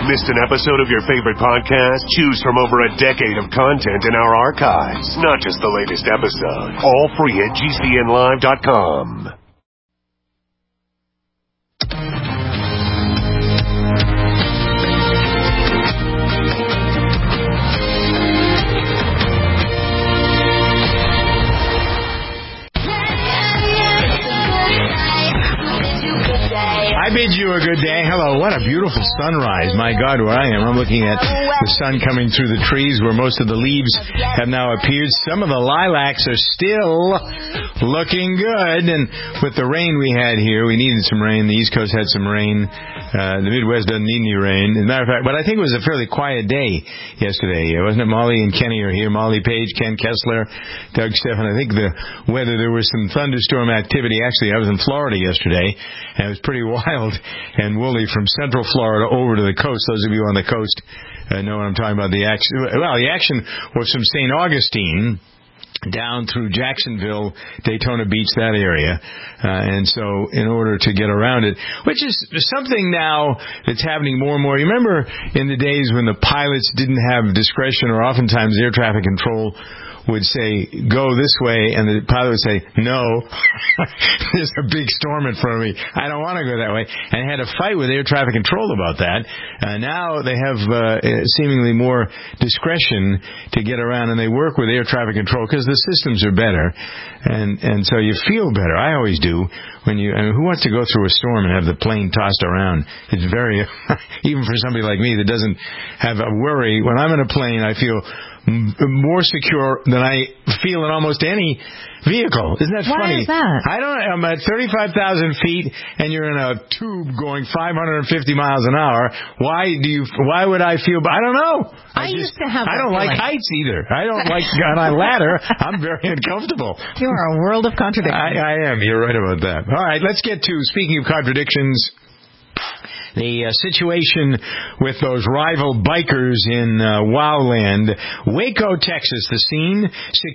Missed an episode of your favorite podcast? Choose from over a decade of content in our archives. Not just the latest episode. All free at GCNlive.com. I bid you a good day. Hello. What a beautiful sunrise. My God, where I am. I'm looking at the sun coming through the trees where most of the leaves have now appeared. Some of the lilacs are still looking good. And with the rain we had here, we needed some rain. The East Coast had some rain. The Midwest doesn't need any rain. As a matter of fact, but I think it was a fairly quiet day yesterday. Wasn't it? Molly and Kenny are here. Molly Page, Ken Kessler, Doug Stephan. I think the weather, there was some thunderstorm activity. Actually, I was in Florida yesterday, and it was pretty wild and woolly from Central Florida over to the coast. Those of you on the coast know what I'm talking about. The action, well, the action was from St. Augustine down through Jacksonville, Daytona Beach, that area. And so in order to get around it, which is something now that's happening more and more. You remember in the days when the pilots didn't have discretion, or oftentimes air traffic control would say, go this way, and the pilot would say, no, there's a big storm in front of me. I don't want to go that way. And had a fight with air traffic control about that. Now they have seemingly more discretion to get around, and they work with air traffic control because the systems are better. And so you feel better. I always do. When who wants to go through a storm and have the plane tossed around? It's very, even for somebody like me that doesn't have a worry. When I'm in a plane, I feel more secure than I feel in almost any vehicle. Isn't that funny? Why is that? I don't know. I'm at 35,000 feet and you're in a tube going 550 miles an hour. Why would I feel? I don't know. I used to have that I don't like feeling. heights either. I don't like on a ladder. I'm very uncomfortable. You are a world of contradictions. I am. You're right about that. All right, let's get to, speaking of contradictions, the situation with those rival bikers in Wowland. Waco, Texas, the scene.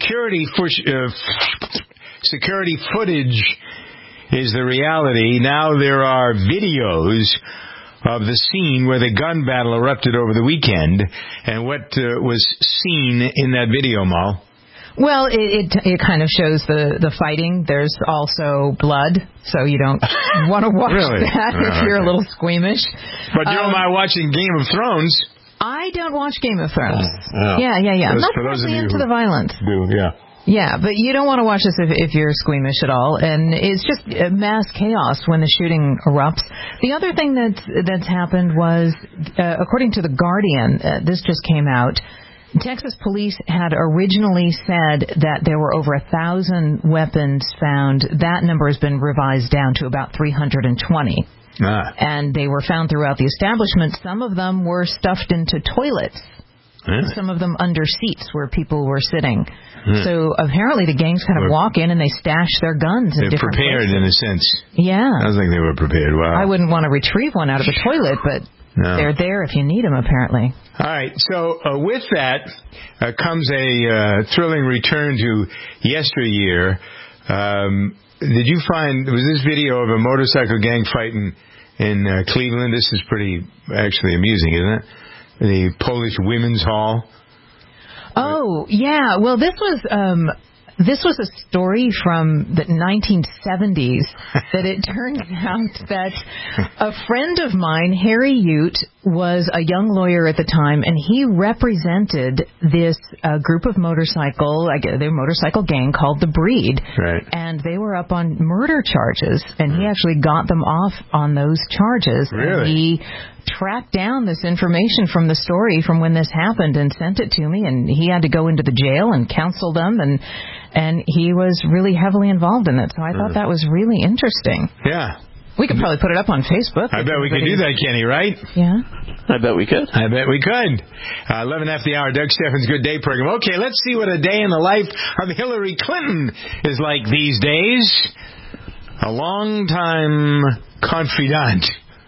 Security footage is the reality. Now there are videos of the scene where the gun battle erupted over the weekend. And what was seen in that video, Mal? Well, it kind of shows the fighting. There's also blood, so you don't want to watch that if you're a little squeamish. But you don't mind watching Game of Thrones. I don't watch Game of Thrones. Yeah. I'm not really into the violence. Yeah, but you don't want to watch this if you're squeamish at all. And it's just mass chaos when the shooting erupts. The other thing that's happened was, according to The Guardian, this just came out, Texas police had originally said that there were over 1,000 weapons found. That number has been revised down to about 320. And they were found throughout the establishment. Some of them were stuffed into toilets. Some of them under seats where people were sitting. So apparently the gangs kind of walk in and they stash their guns in different places. They're prepared in a sense. Yeah. I was like they were prepared. Wow. I wouldn't want to retrieve one out of the toilet, but they're there if you need them, apparently. All right. So with that comes a thrilling return to yesteryear. Did you find, was this video of a motorcycle gang fight in Cleveland? This is pretty actually amusing, isn't it? The Polish Women's Hall. Oh, yeah. Well, this was a story from the 1970s that it turns out that a friend of mine, Harry Ute, was a young lawyer at the time, and he represented this group of motorcycle gang called The Breed. Right. And they were up on murder charges, and he actually got them off on those charges. Really? And he tracked down this information from the story from when this happened and sent it to me, and he had to go into the jail and counsel them, and he was really heavily involved in it. So I thought that was really interesting. Yeah. We could probably put it up on Facebook. I bet we could do that, Kenny, right? Yeah. I bet we could. 11 after the hour, Doug Stephan's Good Day program. Okay, let's see what a day in the life of Hillary Clinton is like these days. A long-time confidant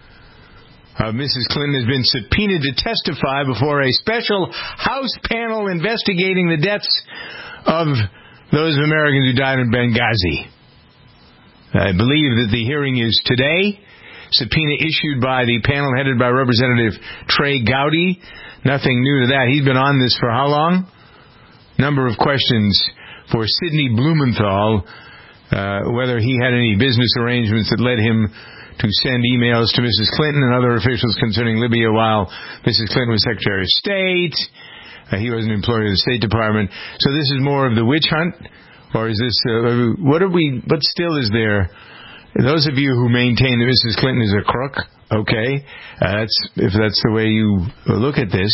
Mrs. Clinton has been subpoenaed to testify before a special House panel investigating the deaths of those Americans who died in Benghazi. I believe that the hearing is today. subpoena issued by the panel headed by Representative Trey Gowdy. Nothing new to that. He's been on this for how long? Number of questions for Sidney Blumenthal, whether he had any business arrangements that led him to send emails to Mrs. Clinton and other officials concerning Libya while Mrs. Clinton was Secretary of State. He was an employee of the State Department. So this is more of the witch hunt? Or is this, what still is there? Those of you who maintain that Mrs. Clinton is a crook, okay, if that's the way you look at this,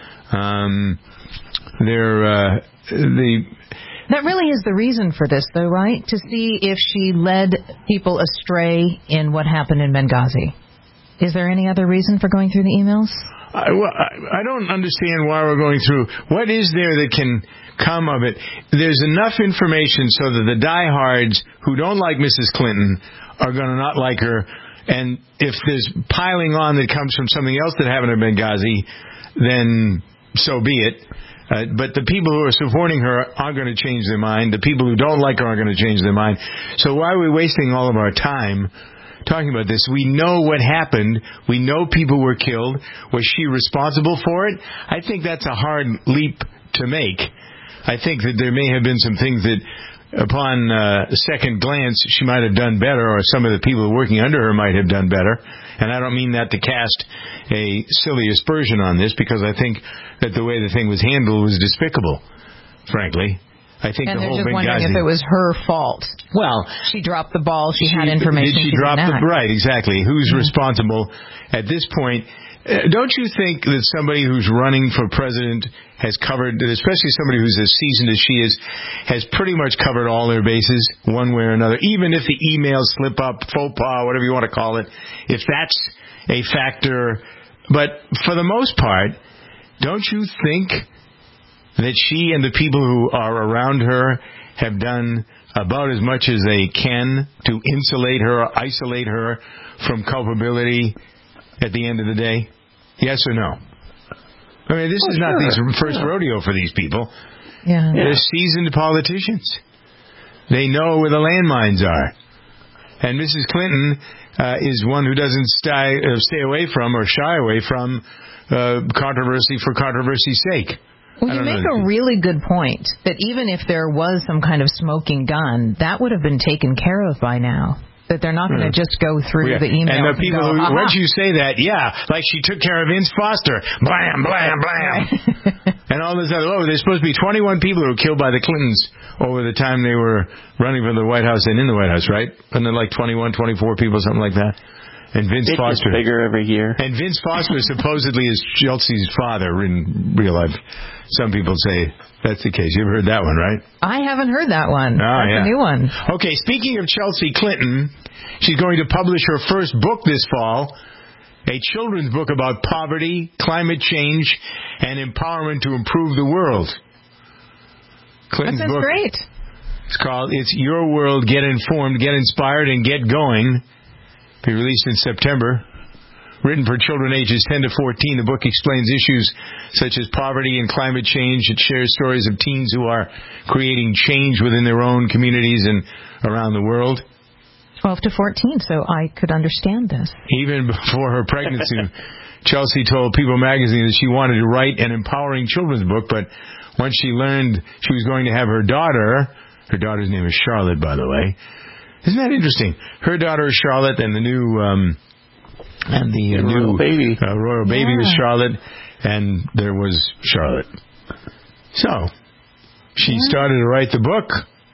that really is the reason for this, though, right? To see if she led people astray in what happened in Benghazi. Is there any other reason for going through the emails? I don't understand why we're going through. What is there that can come of it? There's enough information so that the diehards who don't like Mrs. Clinton are going to not like her. And if there's piling on that comes from something else that happened in Benghazi, then so be it. But the people who are supporting her aren't going to change their mind. The people who don't like her aren't going to change their mind. So why are we wasting all of our time talking about this? We know what happened. We know people were killed. Was she responsible for it? I think that's a hard leap to make. I think that there may have been some things that, upon second glance, she might have done better, or some of the people working under her might have done better. And I don't mean that to cast a silly aspersion on this, because I think that the way the thing was handled was despicable, frankly. I think and the whole they're just wondering if it was her fault. Well, she dropped the ball. She had information. Did she drop the right? Exactly. Who's responsible at this point? Don't you think that somebody who's running for president has covered, especially somebody who's as seasoned as she is, has pretty much covered all their bases one way or another? Even if the emails slip up, faux pas, whatever you want to call it, if that's a factor. But for the most part, don't you think that she and the people who are around her have done about as much as they can to insulate her or isolate her from culpability at the end of the day? Yes or no? I mean, this is not the first rodeo for these people. Yeah. They're seasoned politicians. They know where the landmines are. And Mrs. Clinton is one who doesn't stay away from or shy away from controversy for controversy's sake. Well, you make a really good point that even if there was some kind of smoking gun, that would have been taken care of by now. That they're not going to just go through the emails. And the people who, once you say that, like she took care of Vince Foster, blam, blam, blam. And all this other, there's supposed to be 21 people who were killed by the Clintons over the time they were running for the White House and in the White House, right? Wasn't it like 21, 24 people, something like that? And Vince Foster. It's bigger every year. And Vince Foster supposedly is Chelsea's father in real life. Some people say that's the case. You've heard that one, right? I haven't heard that one. That's a new one. Okay, speaking of Chelsea Clinton, she's going to publish her first book this fall, a children's book about poverty, climate change, and empowerment to improve the world. Clinton's that sounds book, great. It's called It's Your World, Get Informed, Get Inspired, and Get Going. Be released in September. Written for children ages 10 to 14, the book explains issues such as poverty and climate change. It shares stories of teens who are creating change within their own communities and around the world. 12 to 14, so I could understand this. Even before her pregnancy, Chelsea told People magazine that she wanted to write an empowering children's book, but once she learned she was going to have her daughter's name is Charlotte, by the way. Isn't that interesting? Her daughter is Charlotte, and the new royal baby was Charlotte, and there was Charlotte. So she started to write the book.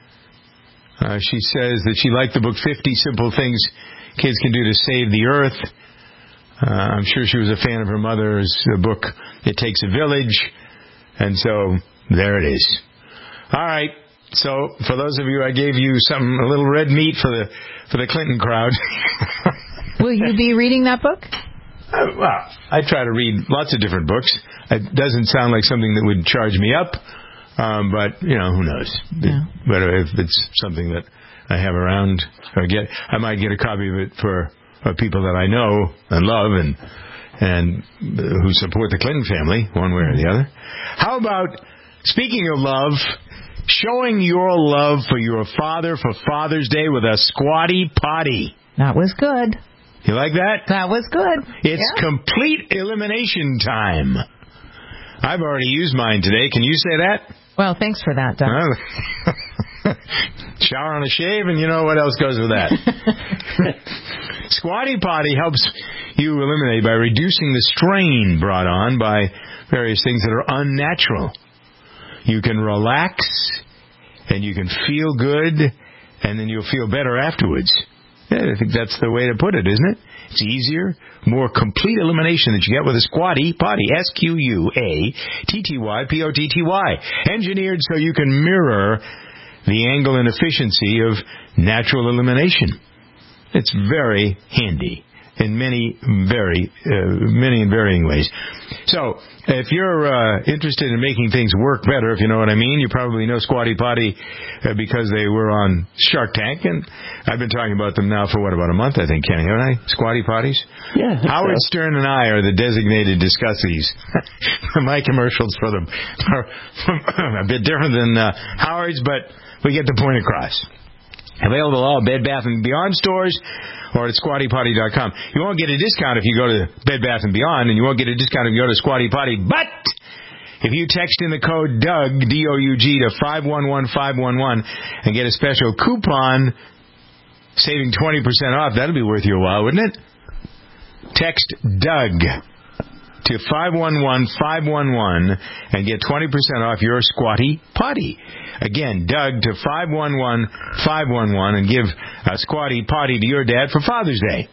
She says that she liked the book 50 Simple Things Kids Can Do to Save the Earth. I'm sure she was a fan of her mother's book, It Takes a Village. And so there it is. All right. So for those of you, I gave you a little red meat for the Clinton crowd. Will you be reading that book? Well, I try to read lots of different books. It doesn't sound like something that would charge me up, but who knows? Yeah. But if it's something that I have around, I might get a copy of it for people that I know and love and who support the Clinton family, one way or the other. How about, speaking of love, showing your love for your father for Father's Day with a squatty potty? That was good. You like that? That was good. It's complete elimination time. I've already used mine today. Can you say that? Well, thanks for that, Doug. Shower on a shave, and you know what else goes with that. Squatty Potty helps you eliminate by reducing the strain brought on by various things that are unnatural. You can relax, and you can feel good, and then you'll feel better afterwards. Yeah, I think that's the way to put it, isn't it? It's easier, more complete elimination that you get with a Squatty Potty. SQUATTYPOTTY. Engineered so you can mirror the angle and efficiency of natural elimination. It's very handy in many and varying ways. So, if you're interested in making things work better, if you know what I mean, you probably know Squatty Potty because they were on Shark Tank, and I've been talking about them now for, about a month, I think, Kenny, haven't I? Squatty Potties? Yeah. Howard Stern and I are the designated discussees. My commercials for them are a bit different than Howard's, but we get the point across. Available at all Bed Bath & Beyond stores or at squattypotty.com. You won't get a discount if you go to Bed Bath & Beyond, and you won't get a discount if you go to Squatty Potty. But if you text in the code DOUG, D-O-U-G, to 511511 and get a special coupon saving 20% off, that'll be worth your while, wouldn't it? Text DOUG to 511511 and get 20% off your Squatty Potty. Again, Doug to 511511 and give a Squatty Potty to your dad for Father's Day.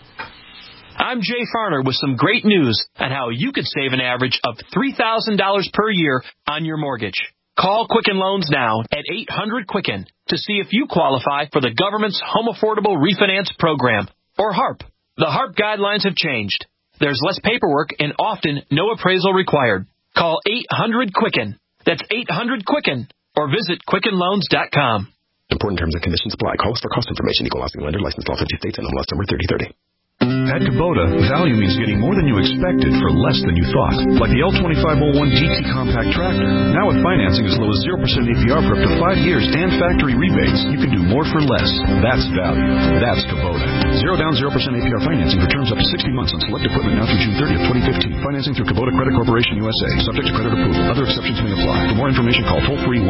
I'm Jay Farner with some great news on how you could save an average of $3,000 per year on your mortgage. Call Quicken Loans now at 800-QUICKEN to see if you qualify for the government's Home Affordable Refinance Program, or HARP. The HARP guidelines have changed. There's less paperwork and often no appraisal required. Call 800-QUICKEN. That's 800-QUICKEN. Or visit QuickenLoans.com. Important terms and conditions apply. Call us for cost information. Equal housing lender. Licensed law 50 states and MLS number 3030. At Kubota, value means getting more than you expected for less than you thought. Like the L2501 GT compact tractor. Now with financing as low as 0% APR for up to 5 years and factory rebates, you can do more for less. That's value. That's Kubota. 0 down, 0% APR financing for terms up to 60 months on select equipment now through June 30th, 2015. Financing through Kubota Credit Corporation USA. Subject to credit approval. Other exceptions may apply. For more information, call toll-free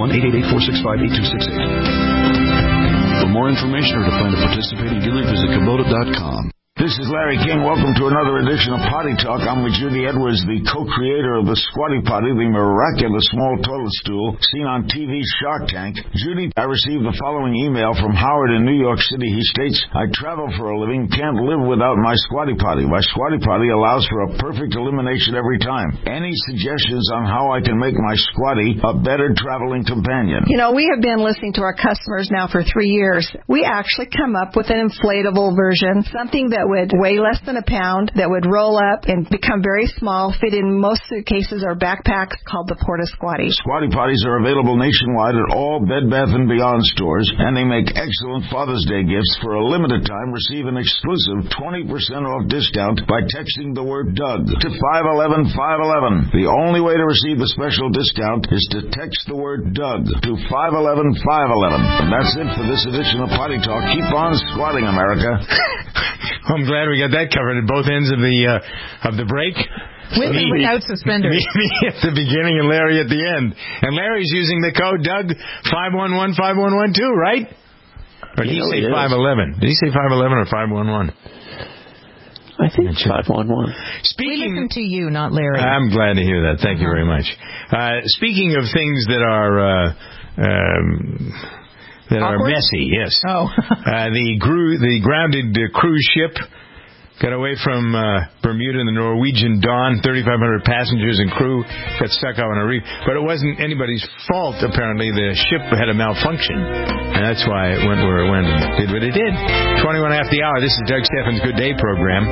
1-888-465-8268. For more information or to find a participating dealer, visit Kubota.com. This is Larry King. Welcome to another edition of Potty Talk. I'm with Judy Edwards, the co-creator of the Squatty Potty, the miraculous small toilet stool seen on TV's Shark Tank. Judy, I received the following email from Howard in New York City. He states, I travel for a living, can't live without my Squatty Potty. My Squatty Potty allows for a perfect elimination every time. Any suggestions on how I can make my Squatty a better traveling companion? You know, we have been listening to our customers now for 3 years. We actually come up with an inflatable version, something that would weigh less than a pound, that would roll up and become very small, fit in most suitcases or backpacks, called the Porta Squatty. Squatty Potties are available nationwide at all Bed Bath & Beyond stores, and they make excellent Father's Day gifts. For a limited time, receive an exclusive 20% off discount by texting the word Doug to 511-511. The only way to receive the special discount is to text the word Doug to 511-511. And that's it for this edition of Potty Talk. Keep on squatting, America. I'm glad we got that covered at both ends of the break. With and without suspenders. Me at the beginning and Larry at the end. And Larry's using the code Doug 511-5112, right? Or did he say 511? Did he say 511 or 511? I think it's 511. We listen to you, not Larry. I'm glad to hear that. Thank you very much. Speaking of things that are messy, yes. Oh. The grounded cruise ship got away from Bermuda, the Norwegian Dawn. 3,500 passengers and crew got stuck out on a reef. But it wasn't anybody's fault, apparently. The ship had a malfunction. And that's why it went where it went and did what it did. 21 after the hour. This is Doug Stephan's Good Day program.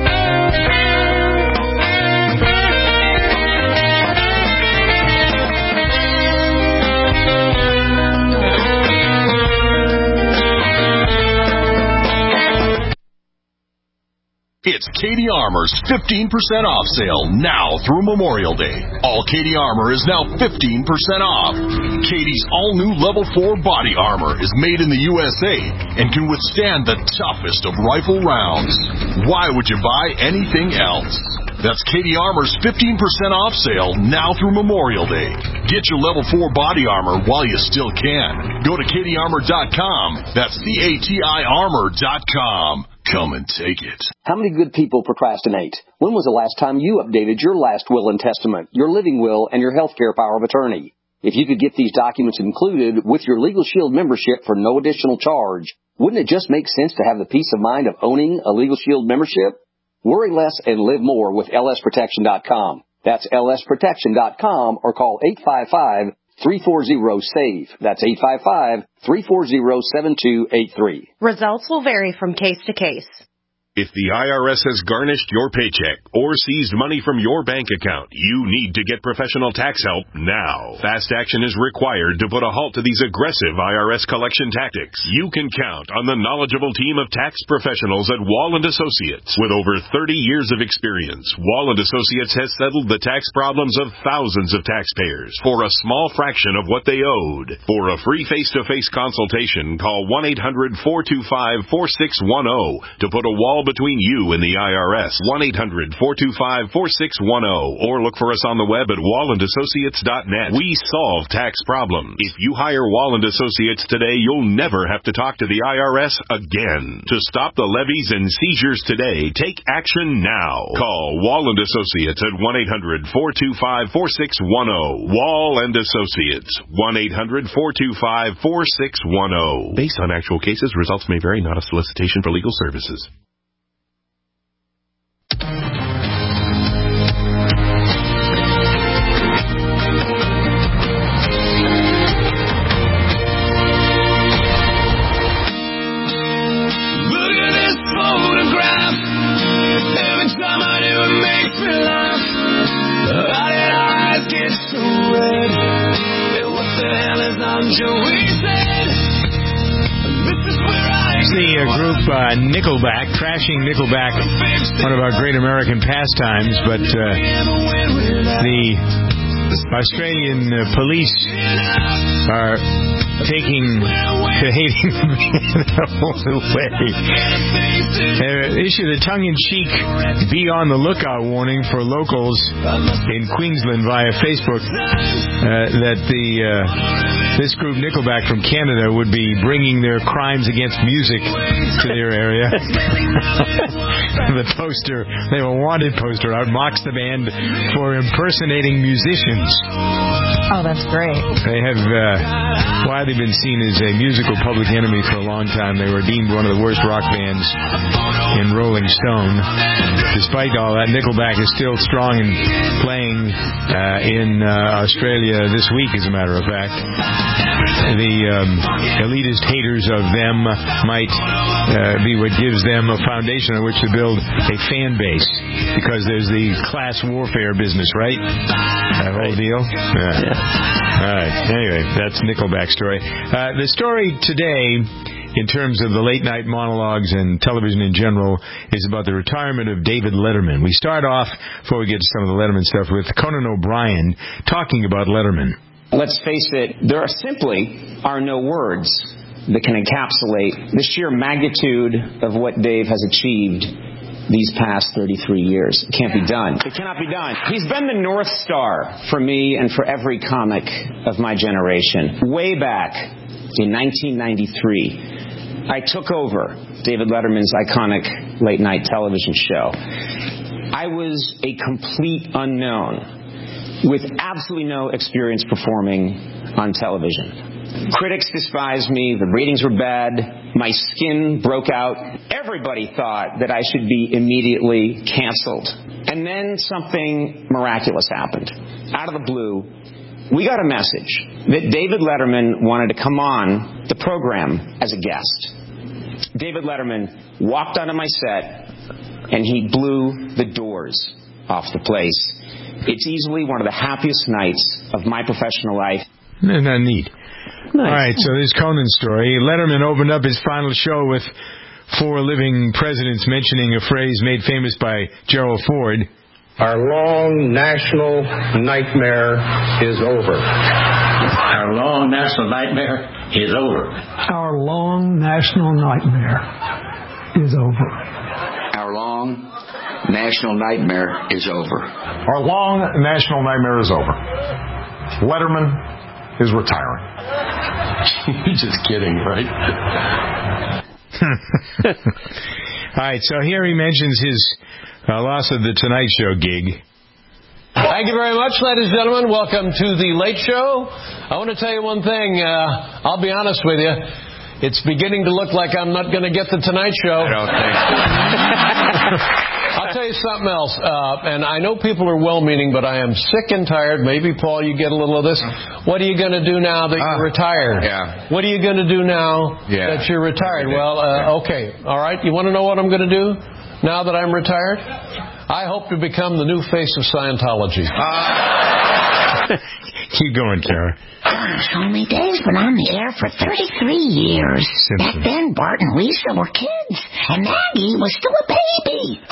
It's Katie Armour's 15% off sale now through Memorial Day. All Katie Armour is now 15% off. Katie's all-new Level 4 body armor is made in the USA and can withstand the toughest of rifle rounds. Why would you buy anything else? That's Katie Armour's 15% off sale now through Memorial Day. Get your Level 4 body armor while you still can. Go to KatieArmor.com. That's CATI Armor.com. Come and take it. How many good people procrastinate? When was the last time you updated your last will and testament, your living will, and your health care power of attorney? If you could get these documents included with your Legal Shield membership for no additional charge, wouldn't it just make sense to have the peace of mind of owning a Legal Shield membership? Worry less and live more with lsprotection.com. That's lsprotection.com or call 855-340-SAVE. That's 855-340-7283. Results will vary from case to case. If the IRS has garnished your paycheck or seized money from your bank account, you need to get professional tax help now. Fast action is required to put a halt to these aggressive IRS collection tactics. You can count on the knowledgeable team of tax professionals at Wall & Associates. With over 30 years of experience, Wall & Associates has settled the tax problems of thousands of taxpayers for a small fraction of what they owed. For a free face-to-face consultation, call 1-800-425-4610 to put a wall between you and the IRS. 1-800-425-4610 or look for us on the web at wallandassociates.net. We solve tax problems. If you hire Wall & Associates today, you'll never have to talk to the IRS again. To stop the levies and seizures today, take action now. Call Wall & Associates at 1-800-425-4610. Wall & Associates. 1-800-425-4610. Based on actual cases, results may vary, not a solicitation for legal services. The group Nickelback, trashing Nickelback, one of our great American pastimes, but the Australian police are taking the hating away. They issued a tongue-in-cheek be on the lookout warning for locals in Queensland via Facebook that this group Nickelback from Canada would be bringing their crimes against music to their area. The poster, they have a wanted poster out, mocks the band for impersonating musicians. Oh, that's great. They have widely been seen as a musical public enemy for a long time. They were deemed one of the worst rock bands in Rolling Stone. Despite all that, Nickelback is still strong and playing in Australia this week, as a matter of fact. The elitist haters of them might be what gives them a foundation on which to build a fan base, because there's the class warfare business, right? That whole deal? Yeah. All right. Anyway, that's Nickelback's story. The story today, in terms of the late-night monologues and television in general, is about the retirement of David Letterman. We start off, before we get to some of the Letterman stuff, with Conan O'Brien talking about Letterman. Let's face it, there simply are no words that can encapsulate the sheer magnitude of what Dave has achieved these past 33 years. It can't be done. It cannot be done. He's been the North Star for me and for every comic of my generation. Way back in 1993, I took over David Letterman's iconic late-night television show. I was a complete unknown with absolutely no experience performing on television. Critics despised me. The ratings were bad. My skin broke out. Everybody thought that I should be immediately canceled. And then something miraculous happened. Out of the blue, we got a message that David Letterman wanted to come on the program as a guest. David Letterman walked onto my set, and he blew the doors off the place. It's easily one of the happiest nights of my professional life. Isn't that neat? Nice. All right, so this Conan story. Letterman opened up his final show with 4 living presidents mentioning a phrase made famous by Gerald Ford. Our long national nightmare is over. Our long national nightmare is over. Our long national nightmare is over. Our long national nightmare is over. Our long national nightmare is over. Letterman is retiring. You're just kidding, right? All right, so here he mentions his loss of the Tonight Show gig. Thank you very much, ladies and gentlemen. Welcome to the Late Show. I want to tell you one thing. I'll be honest with you. It's beginning to look like I'm not going to get the Tonight Show. I don't think so. I'll tell you something else. And I know people are well-meaning, but I am sick and tired. Maybe, Paul, you get a little of this. What are you going to do now that you're retired? Yeah. What are you going to do now that you're retired? Well, okay. All right. You want to know what I'm going to do now that I'm retired? I hope to become the new face of Scientology. Keep going, Kara. Gosh, only Dave's been on the air for 33 years. Back then, Bart and Lisa were kids, and Maggie was still a baby.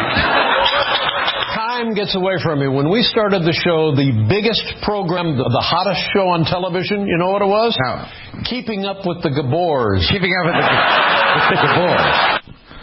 Time gets away from me. When we started the show, the biggest program, the hottest show on television, you know what it was? How? Keeping Up with the Gabors. Keeping Up with the Gabors.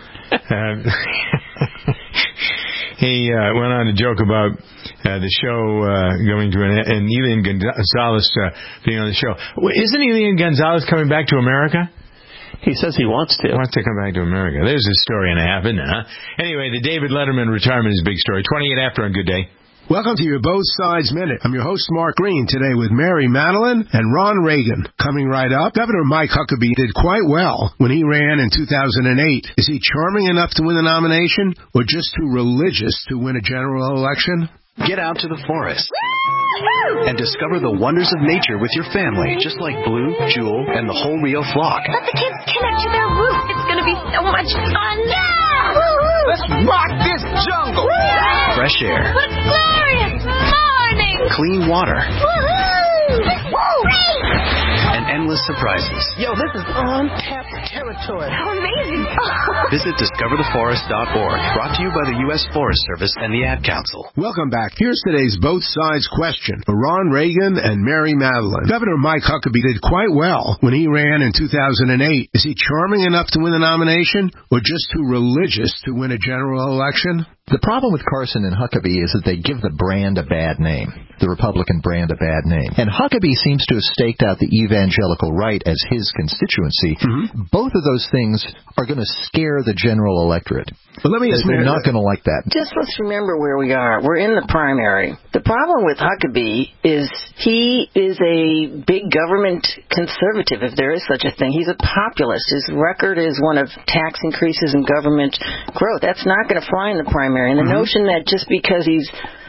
He went on to joke about the show going to and Elian Gonzalez being on the show. Isn't Elian Gonzalez coming back to America? He says he wants to. He wants to come back to America. There's a story and a half, isn't it? Huh? Anyway, the David Letterman retirement is a big story. 28 after on Good Day. Welcome to your Both Sides Minute. I'm your host, Mark Green, today with Mary Madeline and Ron Reagan. Coming right up, Governor Mike Huckabee did quite well when he ran in 2008. Is he charming enough to win the nomination, or just too religious to win a general election? Get out to the forest and discover the wonders of nature with your family, just like Blue, Jewel, and the whole Rio flock. Let the kids connect to their roots. It's going to be so much fun. Yeah! Let's rock this jungle! Yeah! Fresh air. What a glorious morning! Clean water. Woohoo! Great! And endless surprises. Yo, this is untapped territory. How amazing! Visit discovertheforest.org. Brought to you by the U.S. Forest Service and the Ad Council. Welcome back. Here's today's Both Sides question for Ron Reagan and Mary Madeline. Governor Mike Huckabee did quite well when he ran in 2008. Is he charming enough to win the nomination, or just too religious to win a general election? The problem with Carson and Huckabee is that they give the brand a bad name, the Republican brand a bad name. And Huckabee seems to have staked out the evangelical right as his constituency. Mm-hmm. Both of those things are going to scare the general electorate. But let me ask They're not going to like that. Just let's remember where we are. We're in the primary. The problem with Huckabee is he is a big government conservative, if there is such a thing. He's a populist. His record is one of tax increases and government growth. That's not going to fly in the primary. And the notion that just because he's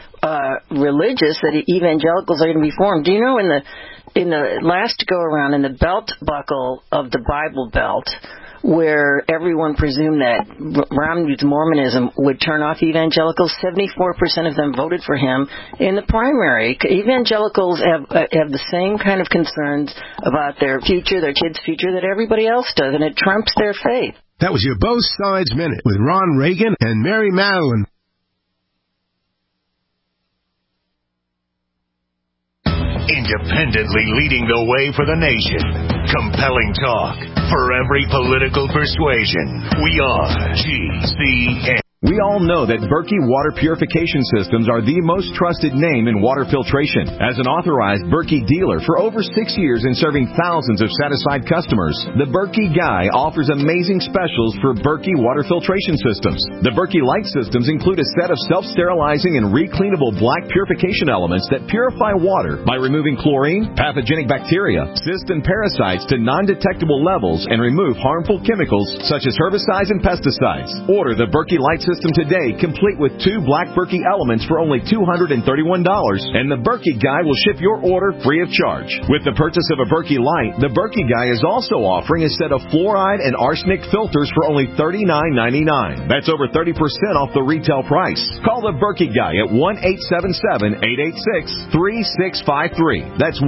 religious that evangelicals are going to be formed. Do you know in the last go around in the belt buckle of the Bible Belt, where everyone presumed that Romney's Mormonism would turn off evangelicals, 74% of them voted for him in the primary. Evangelicals have the same kind of concerns about their future, their kids' future, that everybody else does, and it trumps their faith. That was your Both Sides Minute with Ron Reagan and Mary Madeline. Independently leading the way for the nation. Compelling talk for every political persuasion. We are GCN. We all know that Berkey Water Purification Systems are the most trusted name in water filtration. As an authorized Berkey dealer for over 6 years and serving thousands of satisfied customers, the Berkey Guy offers amazing specials for Berkey Water Filtration Systems. The Berkey Light Systems include a set of self-sterilizing and recleanable black purification elements that purify water by removing chlorine, pathogenic bacteria, cysts, and parasites to non-detectable levels and remove harmful chemicals such as herbicides and pesticides. Order the Berkey Light system today, complete with 2 Black Berkey elements for only $231, and the Berkey Guy will ship your order free of charge. With the purchase of a Berkey Light, the Berkey Guy is also offering a set of fluoride and arsenic filters for only $39.99. That's over 30% off the retail price. Call the Berkey Guy at 1-877-886-3653. That's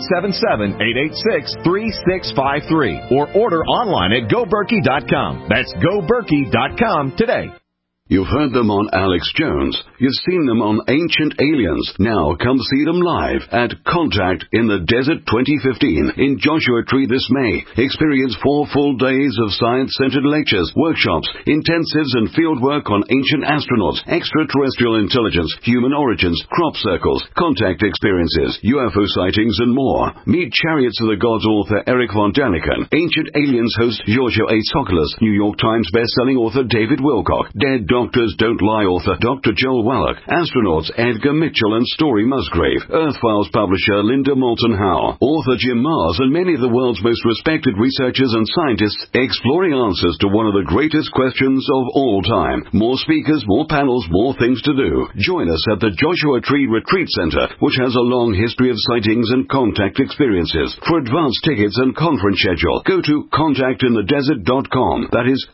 1-877-886-3653. Or order online at GoBerkey.com. That's GoBerkey.com today. You've heard them on Alex Jones. You've seen them on Ancient Aliens. Now come see them live at Contact in the Desert 2015 in Joshua Tree this May. Experience 4 full days of science-centered lectures, workshops, intensives and field work on ancient astronauts, extraterrestrial intelligence, human origins, crop circles, contact experiences, UFO sightings and more. Meet Chariots of the Gods author Eric von Daniken, Ancient Aliens host Giorgio A. Tsoukalos, New York Times best-selling author David Wilcock, Dead Doctors Don't Lie author Dr. Joel Wallach, astronauts Edgar Mitchell and Story Musgrave, Earth Files publisher Linda Moulton Howe, author Jim Mars, and many of the world's most respected researchers and scientists exploring answers to one of the greatest questions of all time. More speakers, more panels, more things to do. Join us at the Joshua Tree Retreat Center, which has a long history of sightings and contact experiences. For advance tickets and conference schedule, go to contactinthedesert.com. That is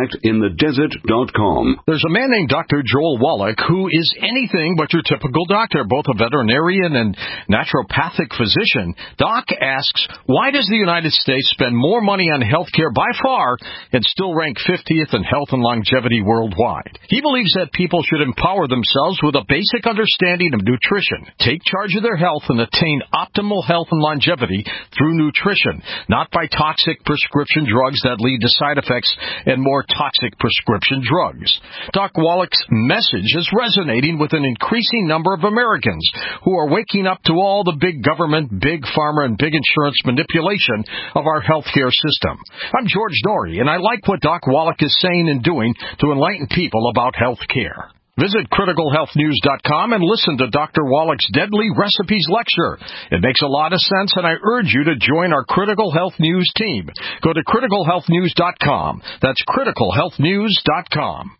contactinthedesert.com. There's a man named Dr. Joel Wallach who is anything but your typical doctor, both a veterinarian and naturopathic physician. Doc asks, why does the United States spend more money on health care by far and still rank 50th in health and longevity worldwide? He believes that people should empower themselves with a basic understanding of nutrition, take charge of their health, and attain optimal health and longevity through nutrition, not by toxic prescription drugs that lead to side effects and more toxic prescription drugs. Doc Wallach's message is resonating with an increasing number of Americans who are waking up to all the big government, big pharma, and big insurance manipulation of our healthcare system. I'm George Norrie, and I like what Doc Wallach is saying and doing to enlighten people about health care. Visit criticalhealthnews.com and listen to Dr. Wallach's Deadly Recipes lecture. It makes a lot of sense, and I urge you to join our Critical Health News team. Go to criticalhealthnews.com. That's criticalhealthnews.com.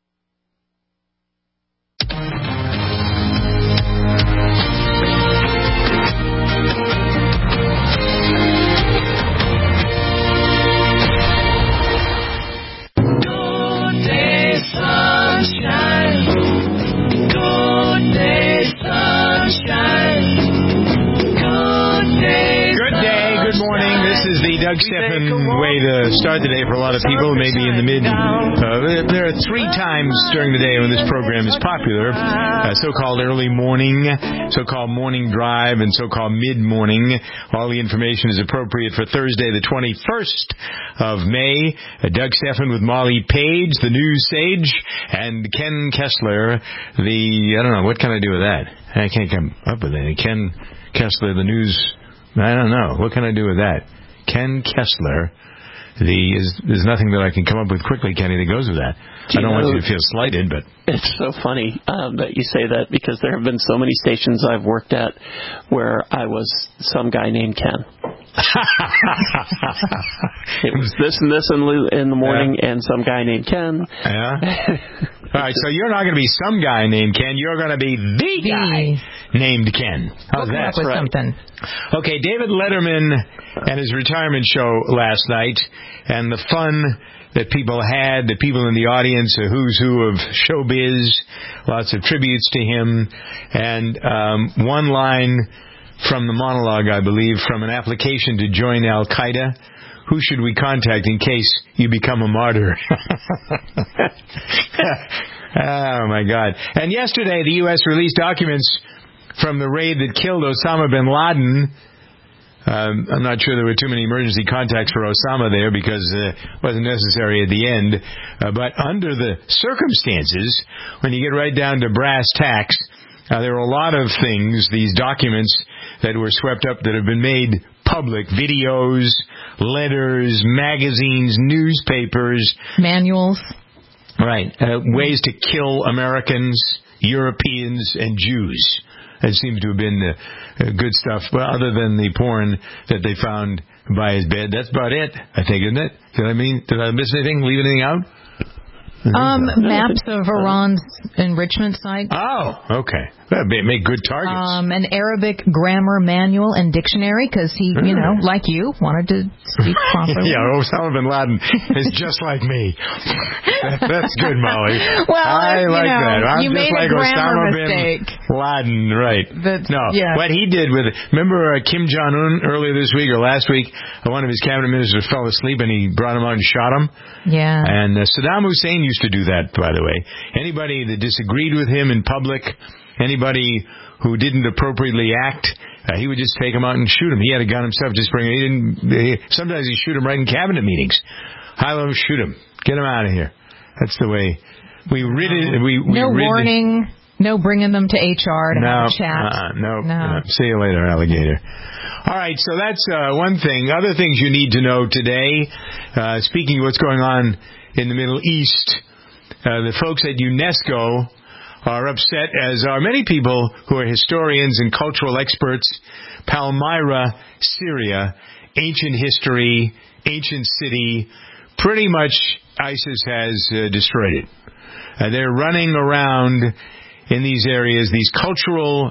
Good day, sunshine. Good day, sunshine. Good day. Good day. Good morning. This is the Doug Stephan way to start the day for a lot of people, maybe in the mid. There are 3 times during the day when this program is popular, so-called early morning, so-called morning drive, and so-called mid-morning. All the information is appropriate for Thursday, the 21st of May. Doug Stephan with Molly Page, the news sage, and Ken Kessler, I don't know, what can I do with that? I can't come up with anything. Ken Kessler, the news, I don't know. What can I do with that? Ken Kessler, there's nothing that I can come up with quickly, Kenny, that goes with that. I don't want you to feel slighted, but... It's so funny that you say that, because there have been so many stations I've worked at where I was some guy named Ken. It was this and this in the morning, and some guy named Ken. Yeah. All right, so you're not going to be some guy named Ken. You're going to be the guy named Ken. How's that? Up with something. Okay, David Letterman and his retirement show last night, and the fun that people had, the people in the audience, a who's who of showbiz, lots of tributes to him, and one line from the monologue, I believe, from an application to join Al-Qaeda. Who should we contact in case you become a martyr? Oh, my God. And yesterday, the U.S. released documents from the raid that killed Osama bin Laden. I'm not sure there were too many emergency contacts for Osama there, because it wasn't necessary at the end. But under the circumstances, when you get right down to brass tacks, there are a lot of things, these documents that were swept up, that have been made public. Videos, letters, magazines, newspapers. Manuals. Right. Ways to kill Americans, Europeans, and Jews. It seems to have been good stuff, well, other than the porn that they found by his bed. That's about it, I think, isn't it? Did I miss anything? Leave anything out? Maps of Iran's enrichment site. Oh, okay. That make good targets. An Arabic grammar manual and dictionary, because he, like you, wanted to speak properly. Yeah, Osama bin Laden is just like me. That's good, Molly. Well, I like that. I'm you just made like a grammar Osama mistake. bin Laden, right? What he did with it. Remember Kim Jong-un earlier this week or last week? One of his cabinet ministers fell asleep and he brought him out and shot him. Yeah. And Saddam Hussein used to do that, by the way. Anybody that disagreed with him in public, anybody who didn't appropriately act, he would just take him out and shoot him. He had a gun himself. Sometimes he'd shoot him right in cabinet meetings. Shoot him. Get him out of here. That's the way we rid it. No warning. No bringing them to HR to have a chat. No. See you later, alligator. All right, so that's one thing. Other things you need to know today, speaking of what's going on in the Middle East, the folks at UNESCO are upset, as are many people who are historians and cultural experts. Palmyra, Syria, ancient history, ancient city, pretty much ISIS has destroyed it. They're running around in these areas, these cultural,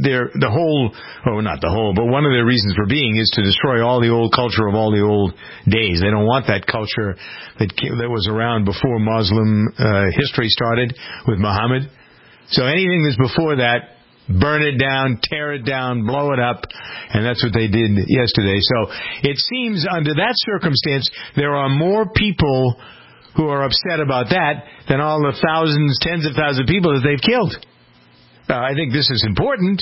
not the whole, but one of their reasons for being is to destroy all the old culture of all the old days. They don't want that culture that was around before Muslim history started with Muhammad. So anything that's before that, burn it down, tear it down, blow it up, and that's what they did yesterday. So it seems under that circumstance, there are more people who are upset about that than all the thousands, tens of thousands of people that they've killed. I think this is important,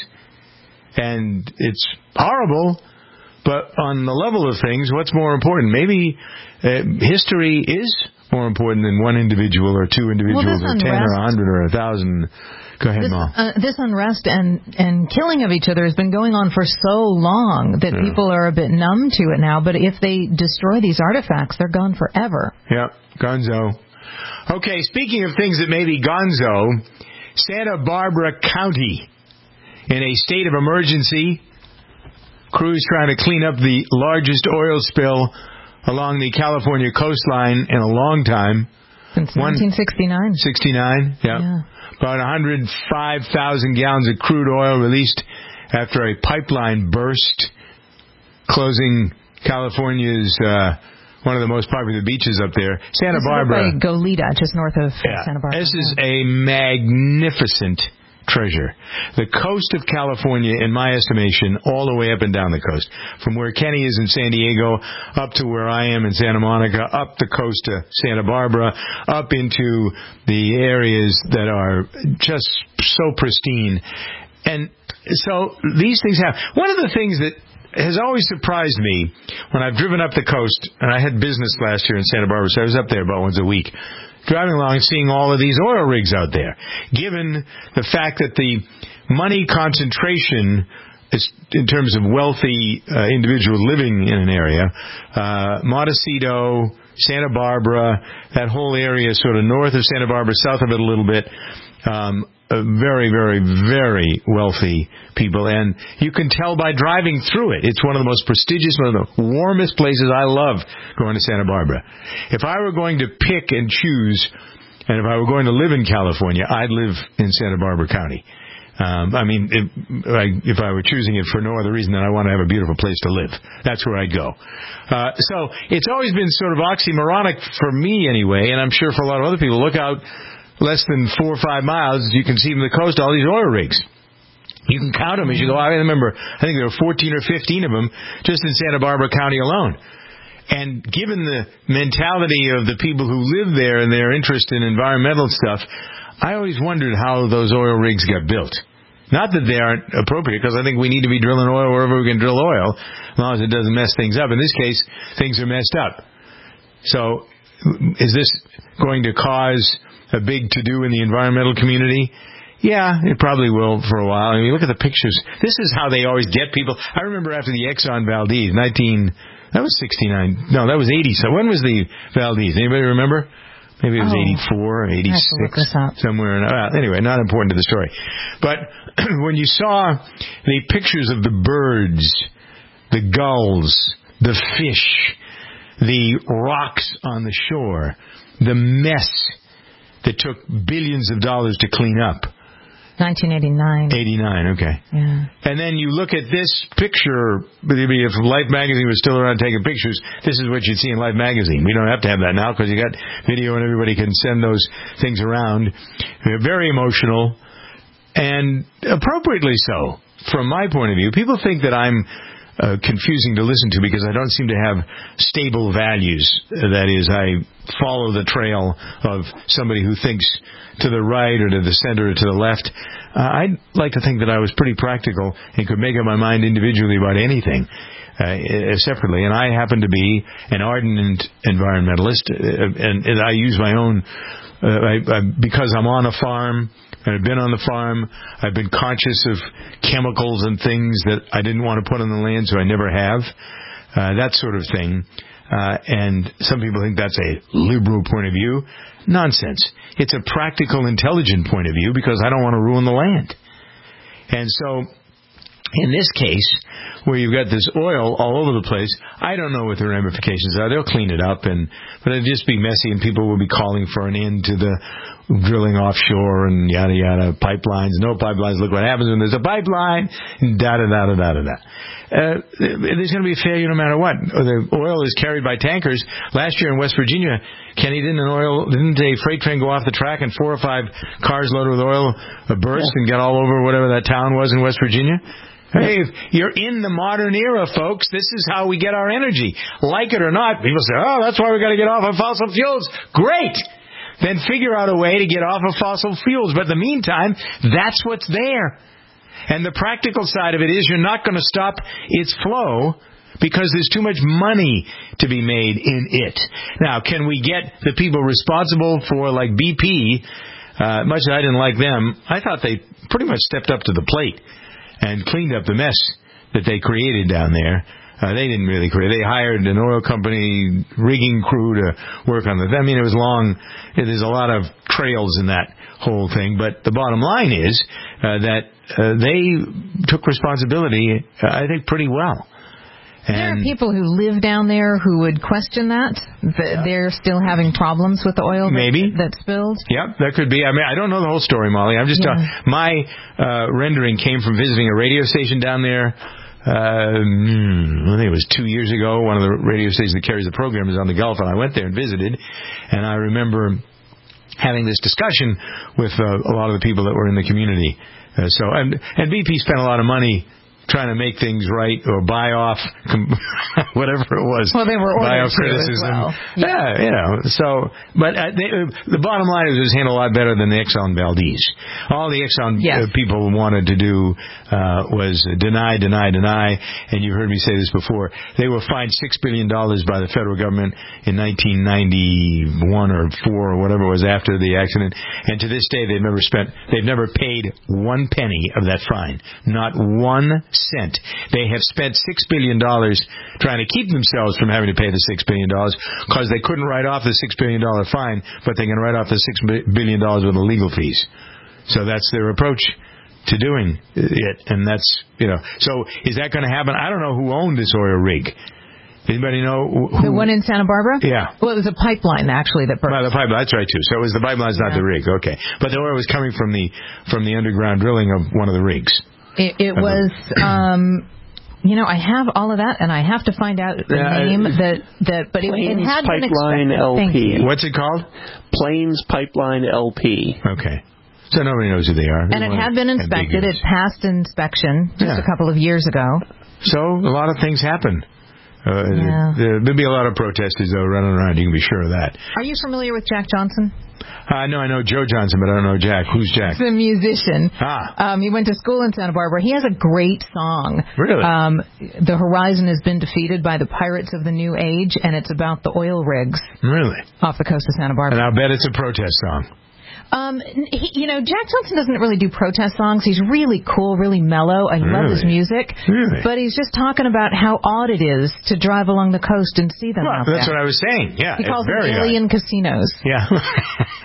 and it's horrible, but on the level of things, what's more important? Maybe history is more important than one individual or two individuals or 10 or 100 or 1,000. Go ahead, Mom. This unrest and killing of each other has been going on for so long that people are a bit numb to it now. But if they destroy these artifacts, they're gone forever. Yep, gonzo. Okay, speaking of things that may be gonzo, Santa Barbara County in a state of emergency. Crews trying to clean up the largest oil spill along the California coastline in a long time. Since 1969. 69, yeah. About 105,000 gallons of crude oil released after a pipeline burst, closing California's one of the most popular beaches up there. Santa Barbara. By Goleta, just north of Santa Barbara. This is a magnificent treasure. The coast of California, in my estimation, all the way up and down the coast, from where Kenny is in San Diego, up to where I am in Santa Monica, up the coast to Santa Barbara, up into the areas that are just so pristine. And so these things happen. One of the things that has always surprised me when I've driven up the coast, and I had business last year in Santa Barbara, so I was up there about once a week, driving along and seeing all of these oil rigs out there. Given the fact that the money concentration is, in terms of wealthy individuals living in an area, Montecito, Santa Barbara, that whole area sort of north of Santa Barbara, south of it a little bit, very, very, very wealthy people. And you can tell by driving through it. It's one of the most prestigious, one of the warmest places. I love going to Santa Barbara. If I were going to pick and choose, and if I were going to live in California, I'd live in Santa Barbara County. If I were choosing it for no other reason than I want to have a beautiful place to live. That's where I'd go. So it's always been sort of oxymoronic for me anyway, and I'm sure for a lot of other people. Look out less than 4 or 5 miles, you can see from the coast all these oil rigs. You can count them as you go. I remember, I think there were 14 or 15 of them just in Santa Barbara County alone. And given the mentality of the people who live there and their interest in environmental stuff, I always wondered how those oil rigs got built. Not that they aren't appropriate, because I think we need to be drilling oil wherever we can drill oil, as long as it doesn't mess things up. In this case, things are messed up. So is this going to cause a big to-do in the environmental community? Yeah, it probably will for a while. I mean, look at the pictures. This is how they always get people. I remember after the Exxon Valdez, that was 69. No, that was 80. So when was the Valdez? Anybody remember? Maybe it was 84 or 86, somewhere. Anyway, not important to the story. But when you saw the pictures of the birds, the gulls, the fish, the rocks on the shore, the mess that took billions of dollars to clean up. 1989. 89, okay. Yeah. And then you look at this picture, maybe if Life magazine was still around taking pictures, this is what you'd see in Life magazine. We don't have to have that now because you got video and everybody can send those things around. They're very emotional, and appropriately so, from my point of view. People think that I'm confusing to listen to because I don't seem to have stable values. That is, I follow the trail of somebody who thinks to the right or to the center or to the left. I'd like to think that I was pretty practical and could make up my mind individually about anything separately. And I happen to be an ardent environmentalist, and I use my own, because I'm on a farm, and I've been on the farm, I've been conscious of chemicals and things that I didn't want to put on the land, so I never have. That sort of thing. And some people think that's a liberal point of view. Nonsense. It's a practical, intelligent point of view because I don't want to ruin the land. And so, in this case, where you've got this oil all over the place, I don't know what the ramifications are. They'll clean it up, but it'll just be messy, and people will be calling for an end to the drilling offshore and yada yada, pipelines, no pipelines. Look what happens when there's a pipeline. Da da da da da da. There's going to be a failure no matter what. The oil is carried by tankers. Last year in West Virginia, Kenny, didn't a freight train go off the track and 4 or 5 cars loaded with oil burst and get all over whatever that town was in West Virginia? Hey, you're in the modern era, folks. This is how we get our energy. Like it or not, people say, oh, that's why we got to get off of fossil fuels. Great! Then figure out a way to get off of fossil fuels. But in the meantime, that's what's there. And the practical side of it is you're not going to stop its flow because there's too much money to be made in it. Now, can we get the people responsible for, like BP, much as I didn't like them, I thought they pretty much stepped up to the plate and cleaned up the mess that they created down there. They didn't really create. They hired an oil company rigging crew to work on it. I mean, it was long. There's a lot of trails in that whole thing. But the bottom line is that they took responsibility, I think, pretty well. And there are people who live down there who would question that they're still having problems with the oil that spilled. Yep, that could be. I mean, I don't know the whole story, Molly. I'm just my rendering came from visiting a radio station down there. I think it was 2 years ago. One of the radio stations that carries the program is on the Gulf, and I went there and visited. And I remember having this discussion with a lot of the people that were in the community. And BP spent a lot of money trying to make things right or buy off whatever it was. Well, they were buy off criticism. Well. Yeah, you know. So, but the bottom line is it was handled a lot better than the Exxon Valdez. All the Exxon people wanted to do was deny, and you heard me say this before. They were fined $6 billion by the federal government in 1991 or 4 or whatever it was after the accident, and to this day they've never paid 1 penny of that fine. Not 1 cent. They have spent $6 billion trying to keep themselves from having to pay the $6 billion because they couldn't write off the $6 billion fine, but they can write off the $6 billion with the legal fees. So that's their approach to doing it, and that's, so is that going to happen? I don't know who owned this oil rig. Anybody know who? The one in Santa Barbara? Yeah. Well, it was a pipeline, actually, that burst. Well, the pipeline, that's right, too. So it was the pipeline, not the rig. Okay. But the oil was coming from the underground drilling of one of the rigs. It was, I have all of that, and I have to find out the name but it had been Pipeline LP. What's it called? Plains Pipeline LP. Okay. So nobody knows who they are. And it had been inspected. It passed inspection just a couple of years ago. So a lot of things happen. There'll be a lot of protesters, though, running around. You can be sure of that. Are you familiar with Jack Johnson? No, I know Joe Johnson, but I don't know Jack. Who's Jack? He's a musician. He went to school in Santa Barbara. He has a great song. Really? The horizon has been defeated by the pirates of the new age, and it's about the oil rigs. Really? Off the coast of Santa Barbara. And I'll bet it's a protest song. Jack Johnson doesn't really do protest songs. He's really cool, really mellow. I love his music. Really? But he's just talking about how odd it is to drive along the coast and see them out there. That's what I was saying. Yeah, he calls them alien casinos. Yeah.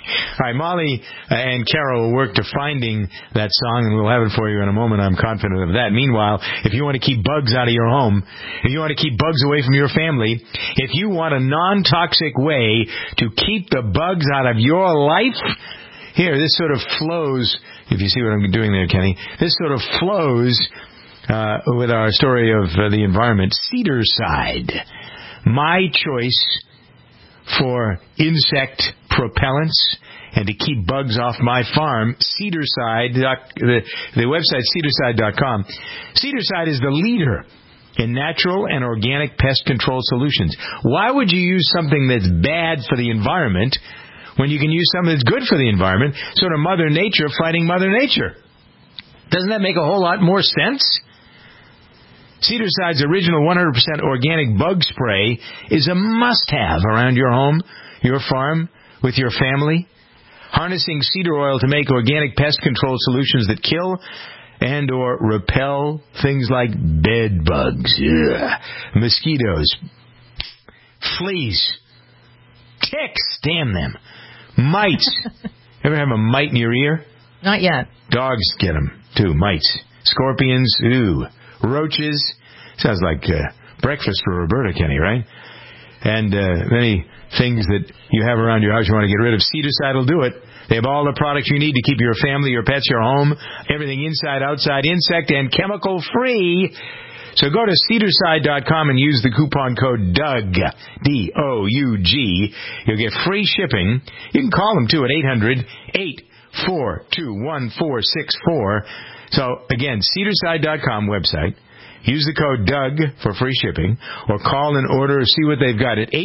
All right, Molly and Carol will work to finding that song, and we'll have it for you in a moment. I'm confident of that. Meanwhile, if you want to keep bugs out of your home, if you want to keep bugs away from your family, if you want a non-toxic way to keep the bugs out of your life, here, this sort of flows, if you see what I'm doing there, Kenny, this sort of flows with our story of the environment. Cedarside, my choice for insect propellants and to keep bugs off my farm. Cedarside, the website cedarside.com. Cedarside is the leader in natural and organic pest control solutions. Why would you use something that's bad for the environment when you can use something that's good for the environment? Sort of Mother Nature fighting Mother Nature. Doesn't that make a whole lot more sense? Cedarside's original 100% organic bug spray is a must-have around your home, your farm, with your family. Harnessing cedar oil to make organic pest control solutions that kill and or repel things like bed bugs, mosquitoes, fleas, ticks, damn them, mites. Ever have a mite in your ear? Not yet. Dogs get them, too, mites. Scorpions, roaches. Sounds like breakfast for Roberta, Kenny, right? And many things that you have around your house you want to get rid of. Cedarside will do it. They have all the products you need to keep your family, your pets, your home, everything inside, outside, insect, and chemical-free. So go to cedarside.com and use the coupon code DOUG, D-O-U-G. You'll get free shipping. You can call them, too, at 800-842-1464. So, again, cedarside.com website. Use the code DOUG for free shipping, or call and order or see what they've got at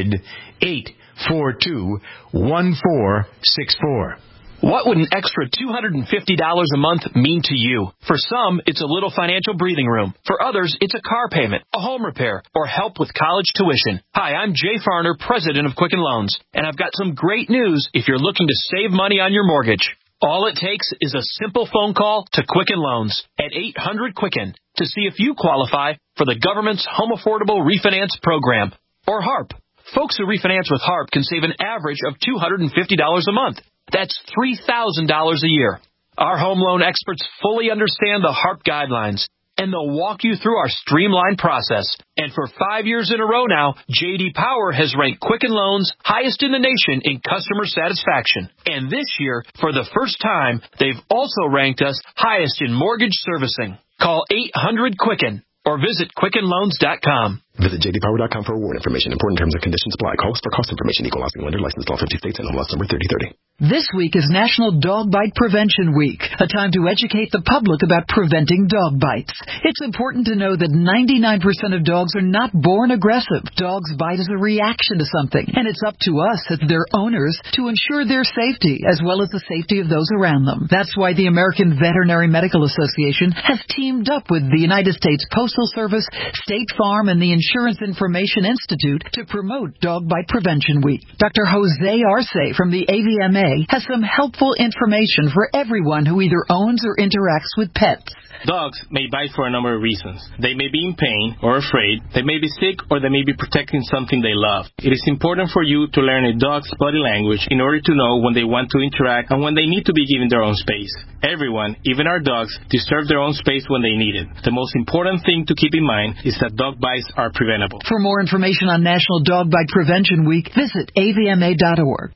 800-842-1464. What would an extra $250 a month mean to you? For some, it's a little financial breathing room. For others, it's a car payment, a home repair, or help with college tuition. Hi, I'm Jay Farner, president of Quicken Loans, and I've got some great news if you're looking to save money on your mortgage. All it takes is a simple phone call to Quicken Loans at 800-QUICKEN to see if you qualify for the government's Home Affordable Refinance Program, or HARP. Folks who refinance with HARP can save an average of $250 a month. That's $3,000 a year. Our home loan experts fully understand the HARP guidelines, and they'll walk you through our streamlined process. And for 5 years in a row now, J.D. Power has ranked Quicken Loans highest in the nation in customer satisfaction. And this year, for the first time, they've also ranked us highest in mortgage servicing. Call 800-QUICKEN or visit QuickenLoans.com. Visit jdpower.com for award information. Important terms and conditions apply. Call us for cost information. Equal housing lender. Licensed law 50 states and MLS number 3030. This week is National Dog Bite Prevention Week, a time to educate the public about preventing dog bites. It's important to know that 99% of dogs are not born aggressive. Dogs bite as a reaction to something, and it's up to us as their owners to ensure their safety as well as the safety of those around them. That's why the American Veterinary Medical Association has teamed up with the United States Postal Service, State Farm, and the Insurance Information Institute to promote Dog Bite Prevention Week. Dr. Jose Arce from the AVMA has some helpful information for everyone who either owns or interacts with pets. Dogs may bite for a number of reasons. They may be in pain or afraid, they may be sick, or they may be protecting something they love. It is important for you to learn a dog's body language in order to know when they want to interact and when they need to be given their own space. Everyone, even our dogs, deserve their own space when they need it. The most important thing to keep in mind is that dog bites are preventable. For more information on National Dog Bite Prevention Week, visit avma.org.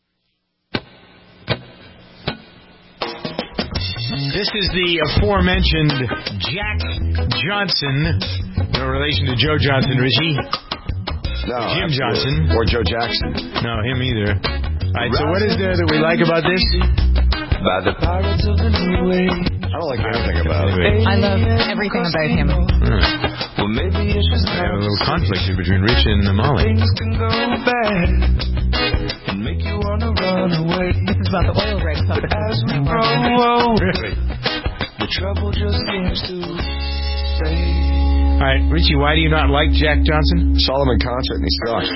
This is the aforementioned Jack Johnson. No relation to Joe Johnson, Richie. No, Jim Johnson. Or Joe Jackson. No, him either. All right, so what is there that we like about this? By the Pirates of the New Way. I don't like anything about it. I love everything about him. Well, maybe it's just I have a little conflict here between Rich and Molly. Things can go bad and make you want to run away. This is about the oil rigs up at As we grow old, really? The trouble just seems to stay. All right, Richie, why do you not like Jack Johnson? Saw him in concert and he sucks.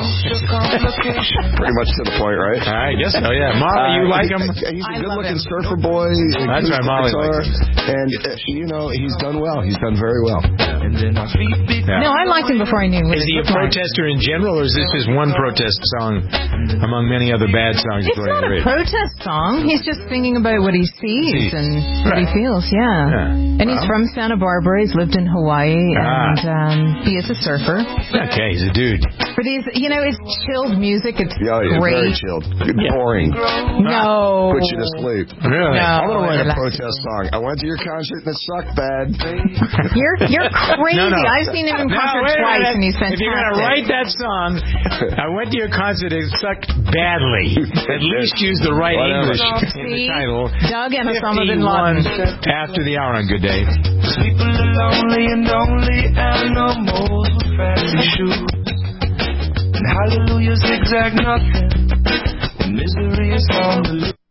Pretty much to the point, right? I guess so, yeah. Molly, you like him? He's a good-looking surfer boy. That's right, Molly likes him. And, he's done well. He's done very well. Yeah. No, I liked him before I knew him. Is he a protester in general, or is this just one protest song among many other bad songs? It's not a protest song. He's just singing about what he sees and what he feels, yeah. And he's from Santa Barbara. He's lived in Hawaii, and he is a surfer. Okay, he's a dude. For these, it's chilled music. It's great. Very chilled. Boring. No. Put you to sleep. Really? No, I'm going to write a protest song. I went to your concert and it sucked bad. You're crazy. No. I've seen him in concert twice, and he's fantastic. If you're going to write that song, I went to your concert, it sucked badly. At least use the right English in the title. Doug and Osama bin Laden. After the hour on Good Day. People are lonely and only animals with fancy shoes. And hallelujah zigzag nothing when misery is on the loose.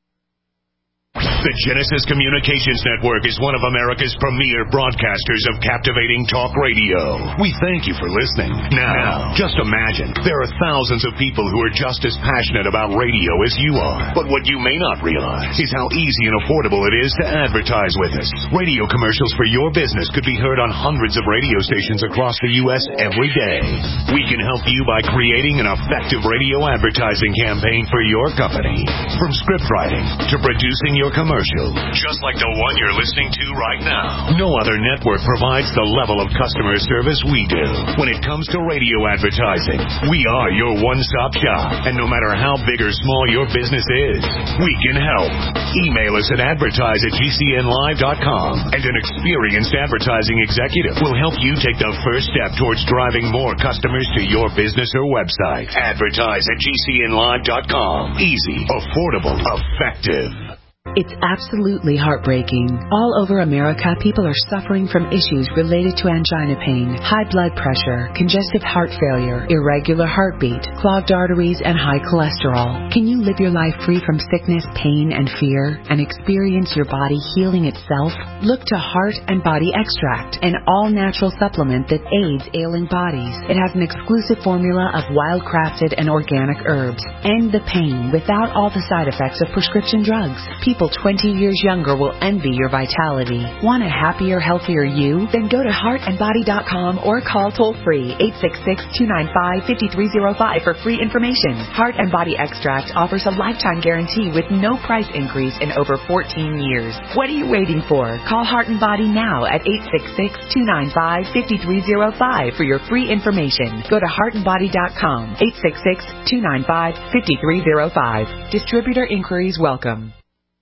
The Genesis Communications Network is one of America's premier broadcasters of captivating talk radio. We thank you for listening. Now, just imagine, there are thousands of people who are just as passionate about radio as you are. But what you may not realize is how easy and affordable it is to advertise with us. Radio commercials for your business could be heard on hundreds of radio stations across the U.S. every day. We can help you by creating an effective radio advertising campaign for your company. From script writing to producing your commercial, just like the one you're listening to right now. No other network provides the level of customer service we do. When it comes to radio advertising, we are your one-stop shop. And no matter how big or small your business is, we can help. Email us at advertise@gcnlive.com, and an experienced advertising executive will help you take the first step towards driving more customers to your business or website. Advertise@gcnlive.com. Easy, affordable, effective. It's absolutely heartbreaking. All over America, people are suffering from issues related to angina pain, high blood pressure, congestive heart failure, irregular heartbeat, clogged arteries, and high cholesterol. Can you live your life free from sickness, pain, and fear, and experience your body healing itself? Look to Heart and Body Extract, an all-natural supplement that aids ailing bodies. It has an exclusive formula of wild-crafted and organic herbs. End the pain without all the side effects of prescription drugs. People 20 years younger will envy your vitality. Want a happier, healthier you? Then go to heartandbody.com or call toll-free 866-295-5305 for free information. Heart and Body Extract offers a lifetime guarantee with no price increase in over 14 years. What are you waiting for? Call Heart and Body now at 866-295-5305 for your free information. Go to heartandbody.com, 866-295-5305. Distributor inquiries welcome.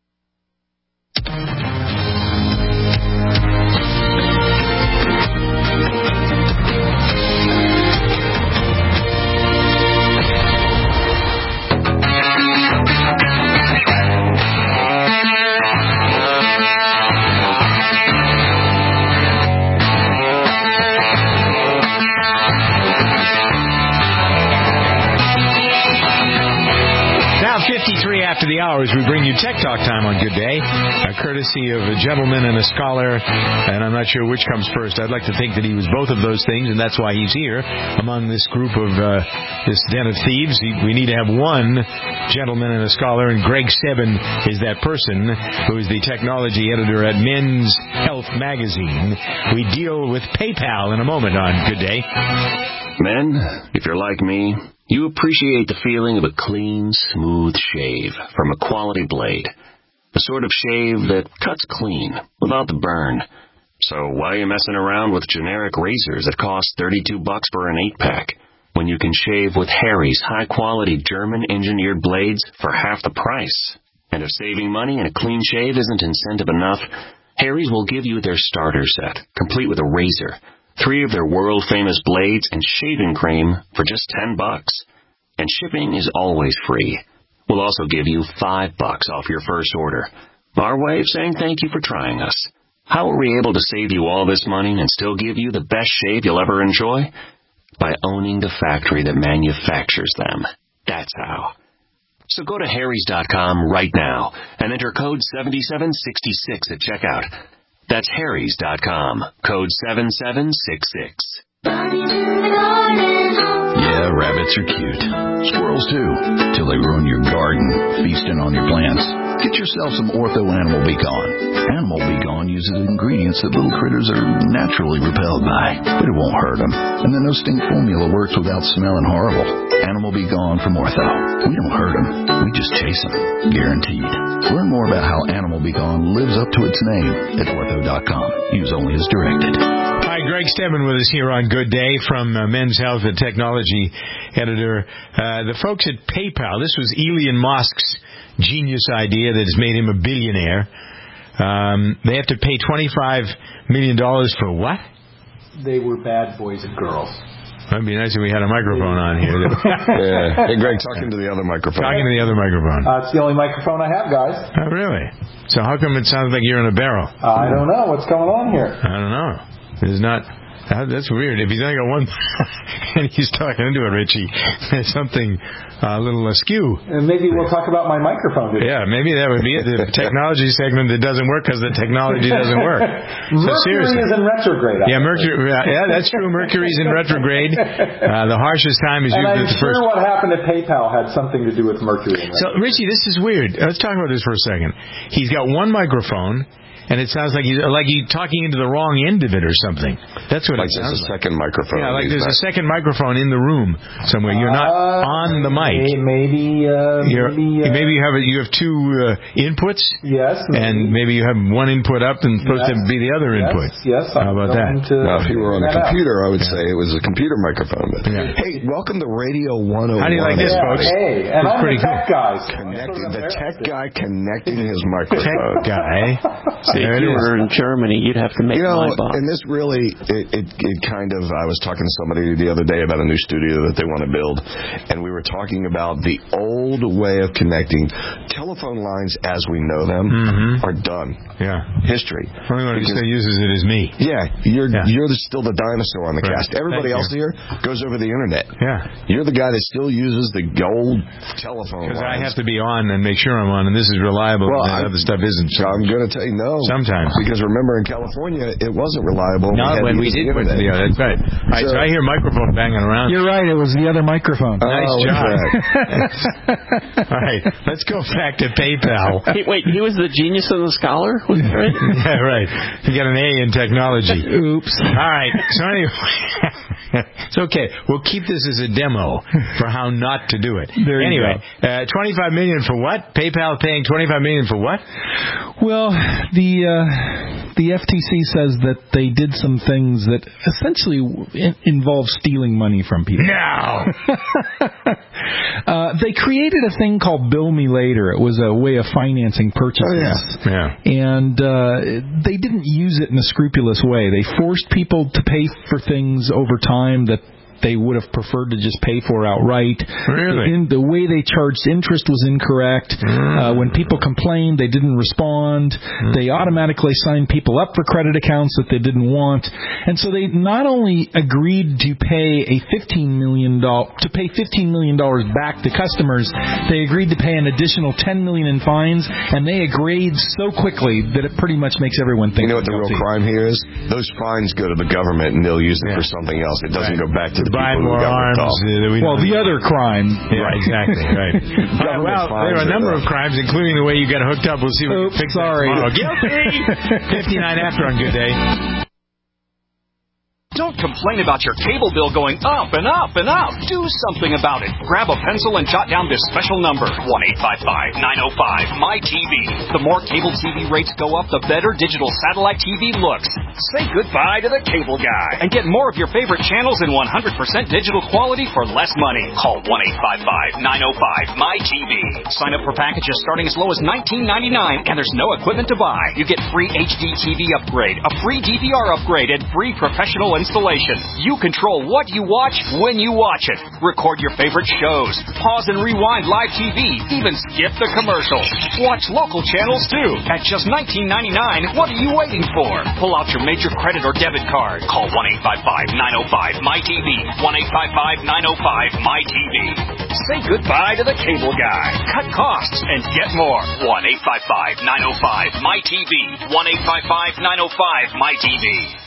After the hours, we bring you Tech Talk time on Good Day, courtesy of a gentleman and a scholar, and I'm not sure which comes first. I'd like to think that he was both of those things, and that's why he's here among this group of this den of thieves. We need to have one gentleman and a scholar, and Greg Seven is that person who is the technology editor at Men's Health Magazine. We deal with PayPal in a moment on Good Day. Men, if you're like me, you appreciate the feeling of a clean, smooth shave from a quality blade. The sort of shave that cuts clean, without the burn. So why are you messing around with generic razors that cost $32 for an 8-pack, when you can shave with Harry's high-quality German-engineered blades for half the price? And if saving money and a clean shave isn't incentive enough, Harry's will give you their starter set, complete with a razor, 3 of their world-famous blades, and shaving cream for just $10. And shipping is always free. We'll also give you $5 off your first order. Our way of saying thank you for trying us. How are we able to save you all this money and still give you the best shave you'll ever enjoy? By owning the factory that manufactures them. That's how. So go to harrys.com right now and enter code 7766 at checkout. That's Harrys.com. Code 7766. Yeah, rabbits are cute. Squirrels too, till they ruin your garden, feasting on your plants. Get yourself some Ortho Animal Be Gone. Animal Be Gone uses ingredients that little critters are naturally repelled by, but it won't hurt them. And the no stink formula works without smelling horrible. Animal Be Gone from Ortho. We don't hurt them, we just chase them, guaranteed. Learn more about how Animal Be Gone lives up to its name at Ortho.com. Use only as directed. Hi, Greg Stedman with us here on Good Day from Men's Health and Technology editor. The folks at PayPal, this was Elon Musk's genius idea that has made him a billionaire. They have to pay $25 million for what? They were bad boys and girls. That'd be nice if we had a microphone on here. Yeah. Hey, Greg, talking to the other microphone. Talking to the other microphone. It's the only microphone I have, guys. Oh, really? So how come it sounds like you're in a barrel? I don't know. What's going on here? I don't know. There's not... That's weird. If he's only got one and he's talking into it, Richie, there's something a little askew. And maybe we'll talk about my microphone today. Yeah, maybe that would be it. The technology segment that doesn't work because the technology doesn't work. Mercury is in retrograde. Yeah, Mercury. Yeah, that's true. Mercury's in retrograde. The harshest time is usually the first. I'm sure what happened at PayPal had something to do with Mercury. So, Richie, this is weird. Let's talk about this for a second. He's got one microphone. And it sounds like he's talking into the wrong end of it or something. That's what it sounds like. There's a second microphone. Yeah, like there's a second microphone in the room somewhere. You're not on the mic. Maybe you have two inputs. Yes. And maybe you have one input up and supposed to be the other input. Yes. How about that? Now, if you were on a computer, I would say it was a computer microphone. But hey, welcome to Radio 101. How do you like this, folks? Hey, and I'm the tech guy. The tech guy connecting his microphone. Tech guy. If you were in Germany, you'd have to make my box. And this really, it kind of, I was talking to somebody the other day about a new studio that they want to build, and we were talking about the old way of connecting. Telephone lines as we know them are done. Yeah. History. The only one who still uses it is me. Yeah. You're still the dinosaur on the cast. Everybody else here goes over the internet. Yeah. You're the guy that still uses the old telephone lines. Because I have to be on and make sure I'm on, and this is reliable, and that other stuff isn't. So I'm going to tell you no. Sometimes. Because remember, in California, it wasn't reliable. Not when we did. Yeah, that's right. So I hear microphone banging around. You're right. It was the other microphone. Nice job. All right. Let's go back to PayPal. Wait, he was the genius and the scholar? Was that right? Yeah, right. He got an A in technology. Oops. All right. So anyway, it's okay. We'll keep this as a demo for how not to do it. Anyway, $25 million for what? PayPal paying $25 million for what? Well, the FTC says that they did some things that essentially involve stealing money from people. No! They created a thing called Bill Me Later. It was a way of financing purchases. Oh, yeah. And they didn't use it in a scrupulous way. They forced people to pay for things over time that they would have preferred to just pay for outright. Really? The way they charged interest was incorrect. When people complained, they didn't respond. They automatically signed people up for credit accounts that they didn't want. And so they not only agreed to pay $15 million back to customers, they agreed to pay an additional $10 million in fines, and they agreed so quickly that it pretty much makes everyone think. You know what the real crime here is? Those fines go to the government, and they'll use it for something else. It doesn't go back to the buy people more arms. The other crime. Yeah, exactly. Right. Well, there are a number of crimes, including the way you got hooked up. We'll see if we can fix that tomorrow. Guilty! 59 after on Good Day. Don't complain about your cable bill going up and up and up. Do something about it. Grab a pencil and jot down this special number, 1-855-905-MY-TV. The more cable TV rates go up, the better digital satellite TV looks. Say goodbye to the cable guy and get more of your favorite channels in 100% digital quality for less money. Call 1-855-905-MY-TV. Sign up for packages starting as low as $19.99, and there's no equipment to buy. You get free HD TV upgrade, a free DVR upgrade, and free professional installation. installation. You control what you watch when you watch it. Record your favorite shows. Pause and rewind live TV. Even skip the commercials. Watch local channels too. At just $19.99, what are you waiting for? Pull out your major credit or debit card. Call 1-855-905-MyTV. 1-855-905-MyTV. Say goodbye to the cable guy. Cut costs and get more. 1-855-905-MyTV. 1-855-905-MyTV.